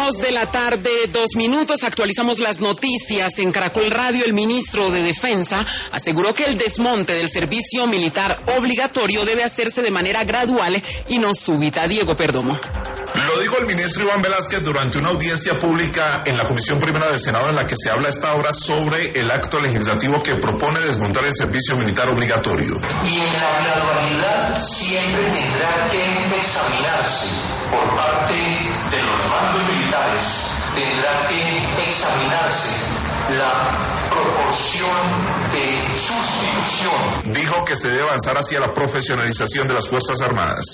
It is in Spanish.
2 de la tarde, 2 minutos, actualizamos las noticias. En Caracol Radio, el ministro de Defensa aseguró que el desmonte del servicio militar obligatorio debe hacerse de manera gradual y no súbita. Diego Perdomo. Lo dijo el ministro Iván Velázquez durante una audiencia pública en la Comisión Primera del Senado, en la que se habla a esta hora sobre el acto legislativo que propone desmontar el servicio militar obligatorio. Y en la gradualidad siempre tendrá que examinarse por parte de los mandos militares, tendrá que examinarse la proporción de sustitución. Dijo que se debe avanzar hacia la profesionalización de las Fuerzas Armadas.